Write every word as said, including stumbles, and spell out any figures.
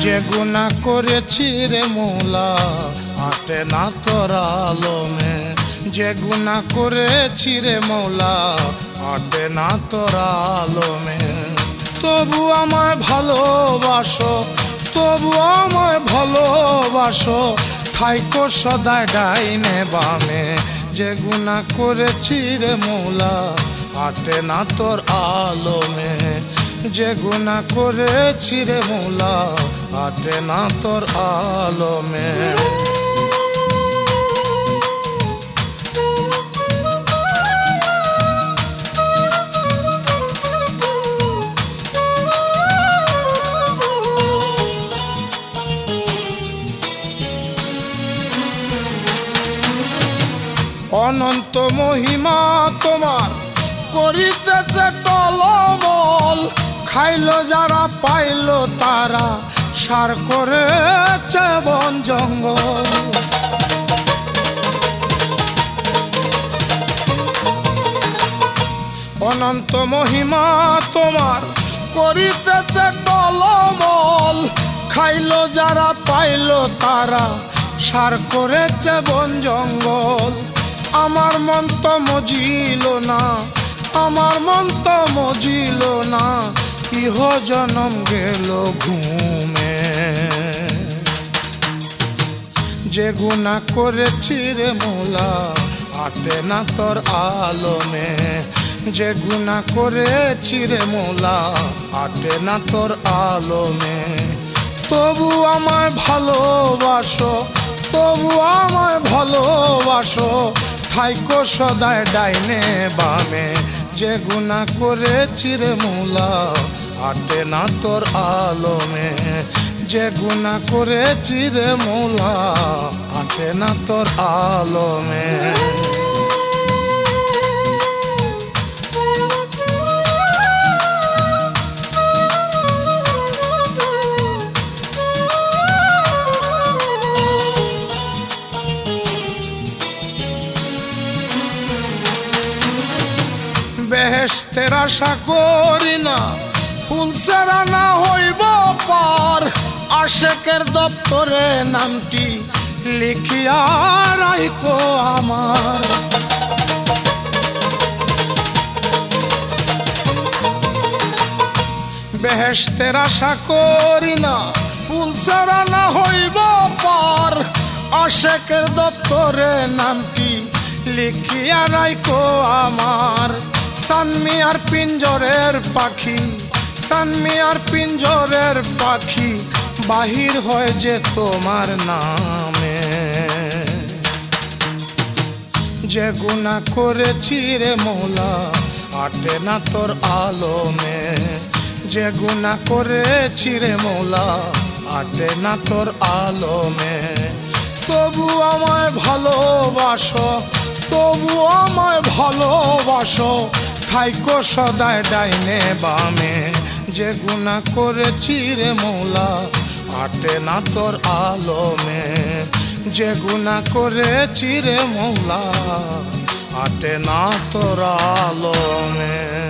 যে গুনাহ করেছি রে মৌলা আটে না তোর আলমে, যে গুনাহ করেছি রে মৌলা আটে না তোর আলমে। তবু আমায় ভালোবাসো, তবু আমায় ভালোবাসো, থাইকো সদায় ডাইনে বামে। যে গুনাহ করেছি রে মৌলা আটে না তোর আলমে, যে গুনাহ করেছি রে মৌলা আটে না তোর আলমে। অনন্ত মহিমা তোমার করিতেছে টলমল, খাইলো যারা পাইলো তারা সার করেছে বন জঙ্গল। অনন্ত মহিমা তোমার করিতেছে টলমল, খাইলো যারা পাইলো তারা সার করেছে বন জঙ্গল। আমার মন তো মজিল না, আমার মন তো মজিল না, ইহ জনম গেল ঘুমে। যে গুনাহ করেছি রে মৌলা আটে না তোর আলমে, যে গুনাহ করেছি রে মৌলা আটে না তোর আলমে। তবু আমায় ভালোবাসো, তবু আমায় ভালোবাসো, থাইকো সদায় ডাইনে বামে। যে গুনাহ করেছি রে মৌলা আটে না তোর আলমে, যে গুনাহ করেছি রে মৌলা আটে না তোর আলমে। বেহেশতের আশা করি না, ফুল ছাড়া না হইব পার, আশেকের দপ্তরে নামটি লিখিয়া রাইখো আমার। বেহেশতের আশা করি না, ফুল ছাড়া না হইব পার, আশেকের দপ্তরে নামটি লিখিয়া রাইখো আমার। সানমিয়ার পিঞ্জরের পাখি, সানমিয়ার পিঞ্জরের পাখি বাহির হয় যে তোমার নামে। যে গুনাহ করেছি রে মৌলা আটে না তোর আলমে, যে গুনাহ করেছি রে মৌলা আটে না তোর আলমে। তবু আমায় ভালোবাসো, তবু আমায় ভালোবাসো, থাইকো সদায় ডাইনে বামে। যে গুনাহ করেছি রে মৌলা আটে না তোর আলমে, যে গুনাহ করেছি রে মৌলা আটে না তোর আলমে।